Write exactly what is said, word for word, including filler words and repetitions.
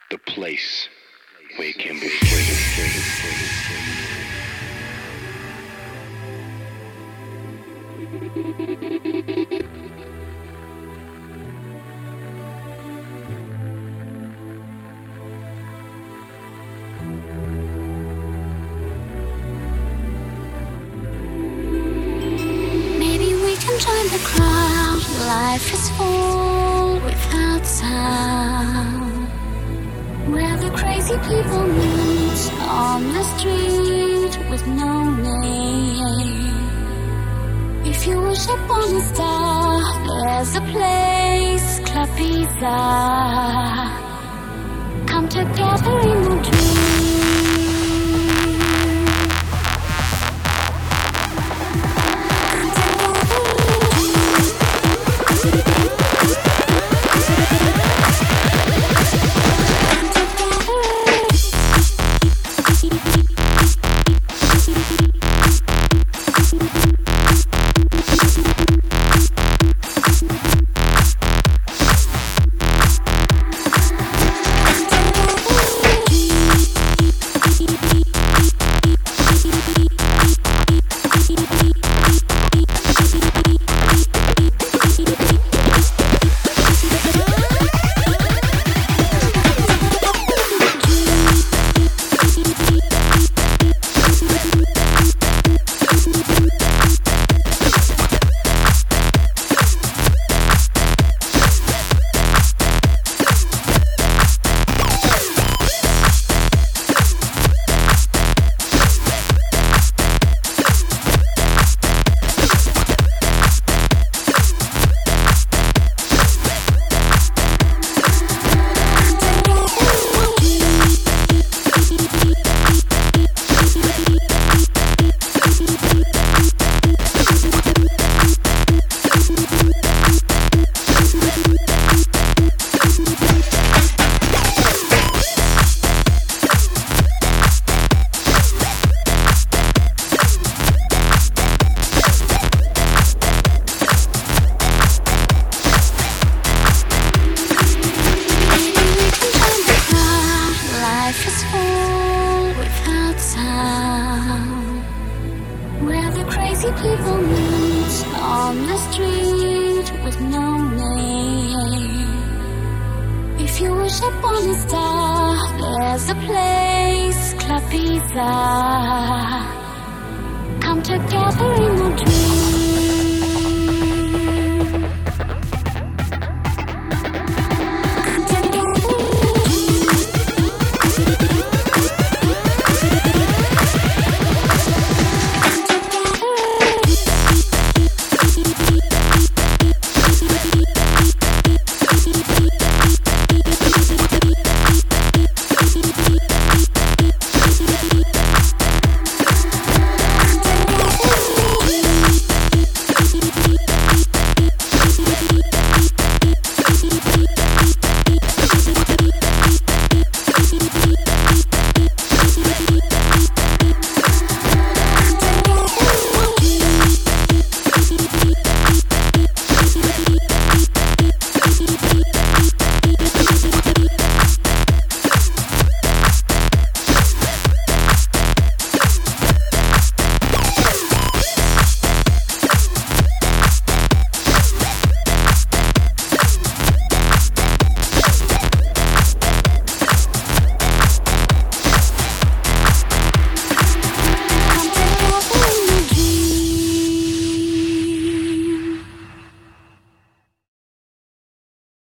the place where it can be free. Maybe we can join the crowd. Life is full without sound, where the crazy people meet on the street with no name. If you wish upon a star, there's a place, Club Pizza. Come together in a dream. Life is full without sound, where the crazy people meet on the street with no name. If you wish upon a star, there's a place, Club Pizza. Come together in a dream.